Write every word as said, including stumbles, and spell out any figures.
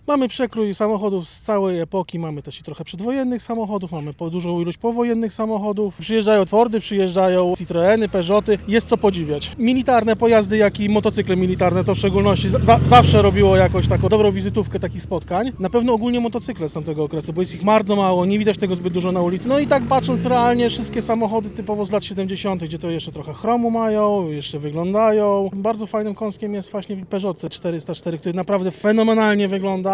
Mamy przekrój samochodów z całej epoki, mamy też i trochę przedwojennych samochodów, mamy po dużą ilość powojennych samochodów. Przyjeżdżają Fordy, przyjeżdżają Citroeny, Peugeoty, jest co podziwiać. Militarne pojazdy, jak i motocykle militarne, to w szczególności za zawsze robiło jakąś taką dobrą wizytówkę takich spotkań. Na pewno ogólnie motocykle z tamtego okresu, bo jest ich bardzo mało, nie widać tego zbyt dużo na ulicy. No i tak patrząc realnie, wszystkie samochody typowo z lat siedemdziesiątych, gdzie to jeszcze trochę chromu mają, jeszcze wyglądają. Bardzo fajnym kąskiem jest właśnie Peugeot czterysta cztery, który naprawdę fenomenalnie wygląda.